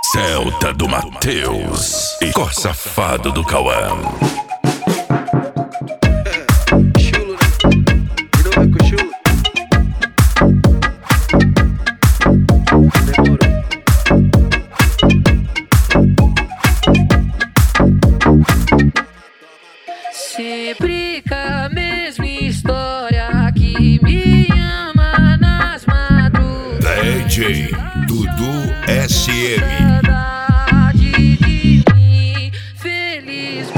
Celta do Matheus e Cor Safado do Cauã. Chulo, né? De novo é com chulo. Demorou. Sempre com a mesma história que me ama nas madrugadas. DJ Dudu SM. Saudade de mim, felizmente.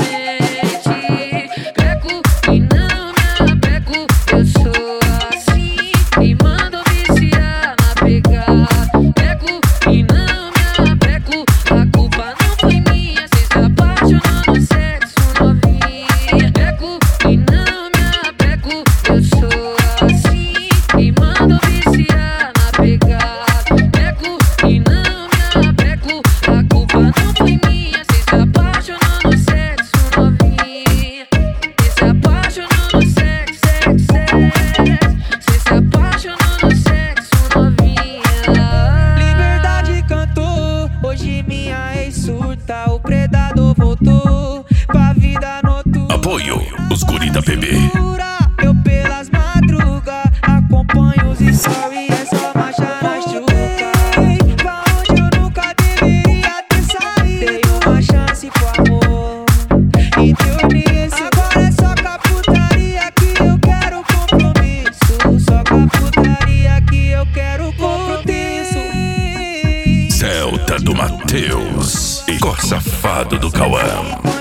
Peco e não me apego, eu sou assim e mando viciar na pegada. Peco e não me apego, a culpa não foi minha, cê se apaixonou no sexo novinha. Peco e não me apego, eu sou assim e mando viciar na pegada. Peco e não me apego, a culpa não foi minha, cê se apaixonou no sexo novinha. Cê se apaixonou no sexo, cê se apaixonou no sexo novinha. Liberdade cantou, hoje minha ex surta. O predador voltou pra vida noturna. Apoio os guri da PB. Eu pelas madrugas acompanho os stories, é só marcha na chuca. Pra onde eu nunca deveria ter saído. Dei uma chance pro amor e deu nisso. Agora é só com a putaria que eu quero compromisso. Só com a putaria que eu quero compromisso. Celta do Matheus e Cor Safado do Cauã.